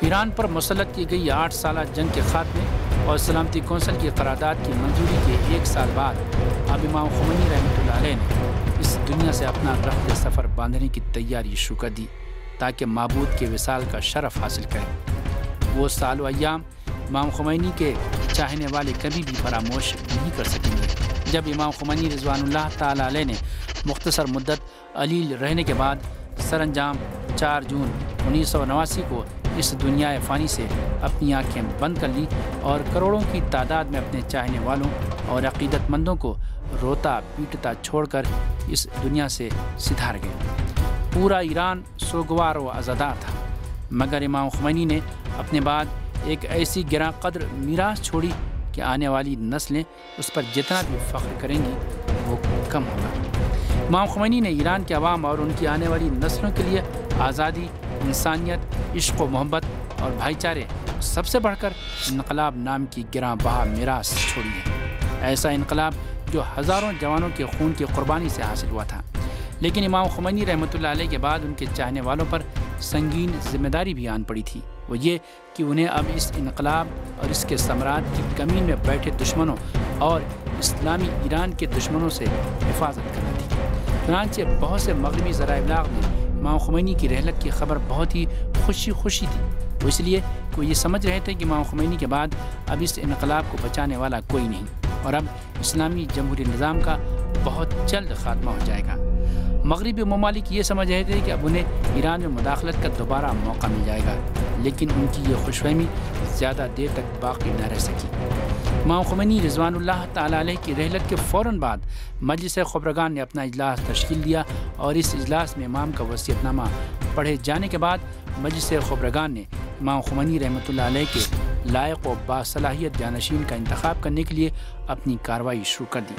ایران پر مسلط کی گئی 8 سالہ جنگ کے خاتمے اور سلامتی کونسل کی قرارداد کی منظوری کے 1 سال بعد اب امام خمینی رحمۃ اللہ علیہ نے اس دنیا سے اپنا رخت سفر باندھنے کی تیاری شروع کر دی تاکہ معبود کے وصال کا شرف حاصل کریں۔ وہ سال و ایام امام خمینی کے چاہنے والے کبھی بھی فراموش نہیں کر سکیں گے جب امام خمینی رضوان اللہ تعالی علیہ نے مختصر مدت علیل رہنے کے بعد سر انجام 4 جون 1989 کو اس دنیا فانی سے اپنی آنکھیں بند کر لی اور کروڑوں کی تعداد میں اپنے چاہنے والوں اور عقیدت مندوں کو روتا پیٹتا چھوڑ کر اس دنیا سے سدھار گئے۔ پورا ایران سوگوار و عزادار تھا، مگر امام خمینی نے اپنے بعد ایک ایسی گراں قدر میراث چھوڑی کہ آنے والی نسلیں اس پر جتنا بھی فخر کریں گی وہ کم ہوگا۔ امام خمینی نے ایران کے عوام اور ان کی آنے والی نسلوں کے لیے آزادی، انسانیت، عشق و محبت اور بھائی چارے، سب سے بڑھ کر انقلاب نام کی گراں بہا میراث چھوڑی ہے۔ ایسا انقلاب جو ہزاروں جوانوں کے خون کی قربانی سے حاصل ہوا تھا، لیکن امام خمینی رحمۃ اللہ علیہ کے بعد ان کے چاہنے والوں پر سنگین ذمہ داری بھی آن پڑی تھی، وہ یہ کہ انہیں اب اس انقلاب اور اس کے ثمرات کی کمین میں بیٹھے دشمنوں اور اسلامی ایران کے دشمنوں سے حفاظت کرنا تھی۔ چنانچہ بہت سے مغربی ذرائع ابلاغ نے امام خمینی کی رحلت کی خبر بہت ہی خوشی تھی، وہ اس لیے کہ وہ یہ سمجھ رہے تھے کہ امام خمینی کے بعد اب اس انقلاب کو بچانے والا کوئی نہیں اور اب اسلامی جمہوری نظام کا بہت جلد خاتمہ ہو جائے گا۔ مغربی ممالک یہ سمجھ رہے تھے کہ اب انہیں ایران میں مداخلت کا دوبارہ موقع مل جائے گا، لیکن ان کی یہ خوش فہمی زیادہ دیر تک باقی نہ رہ سکی۔ امام خمینی رضوان اللہ تعالی علیہ کی رحلت کے فوراً بعد مجلس خبرگان نے اپنا اجلاس تشکیل دیا اور اس اجلاس میں امام کا وصیت نامہ پڑھے جانے کے بعد مجلس خبرگان نے امام خمینی رحمۃ اللہ علیہ کے لائق و باصلاحیت جانشین کا انتخاب کرنے کے لیے اپنی کارروائی شروع کر دی۔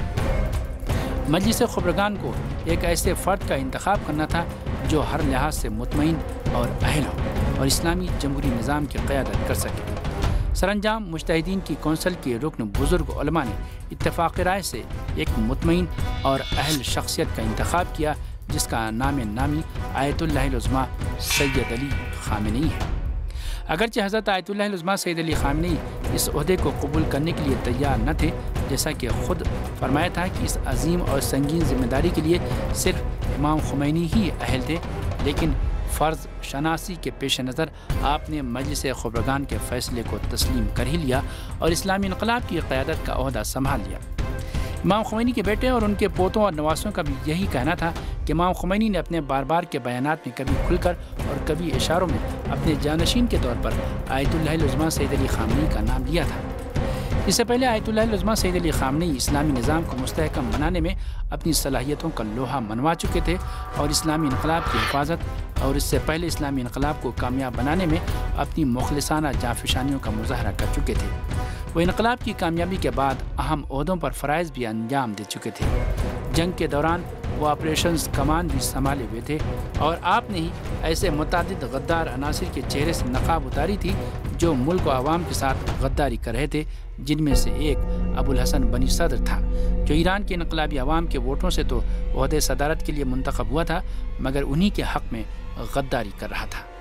مجلس خبرگان کو ایک ایسے فرد کا انتخاب کرنا تھا جو ہر لحاظ سے مطمئن اور اہل ہو اور اسلامی جمہوری نظام کی قیادت کر سکے۔ سر انجام مجتہدین کی کونسل کے رکن بزرگ علماء نے اتفاق رائے سے ایک مطمئن اور اہل شخصیت کا انتخاب کیا جس کا نام نامی آیت اللہ العظمیٰ سید علی خامنئی ہے۔ اگرچہ حضرت آیت اللہ العظمیٰ سید علی خامنئی اس عہدے کو قبول کرنے کے لیے تیار نہ تھے، جیسا کہ خود فرمایا تھا کہ اس عظیم اور سنگین ذمہ داری کے لیے صرف امام خمینی ہی اہل تھے، لیکن فرض شناسی کے پیش نظر آپ نے مجلس خبرگان کے فیصلے کو تسلیم کر ہی لیا اور اسلامی انقلاب کی قیادت کا عہدہ سنبھال لیا۔ امام خمینی کے بیٹے اور ان کے پوتوں اور نواسوں کا بھی یہی کہنا تھا کہ امام خمینی نے اپنے بار بار کے بیانات میں کبھی کھل کر اور کبھی اشاروں میں اپنے جانشین کے طور پر آیت اللہ العظمیٰ سید علی خامنئی کا نام لیا تھا۔ اس سے پہلے آیت اللہ العظمیٰ سید علی خامنئی اسلامی نظام کو مستحکم بنانے میں اپنی صلاحیتوں کا لوہا منوا چکے تھے اور اسلامی انقلاب کی حفاظت اور اس سے پہلے اسلامی انقلاب کو کامیاب بنانے میں اپنی مخلصانہ جانفشانیوں کا مظاہرہ کر چکے تھے۔ وہ انقلاب کی کامیابی کے بعد اہم عہدوں پر فرائض بھی انجام دے چکے تھے۔ جنگ کے دوران وہ آپریشنز کمان بھی سنبھالے ہوئے تھے اور آپ نے ہی ایسے متعدد غدار عناصر کے چہرے سے نقاب اتاری تھی جو ملک و عوام کے ساتھ غداری کر رہے تھے، جن میں سے ایک ابو الحسن بنی صدر تھا جو ایران کے انقلابی عوام کے ووٹوں سے تو عہدے صدارت کے لیے منتخب ہوا تھا مگر انہی کے حق میں غداری کر رہا تھا۔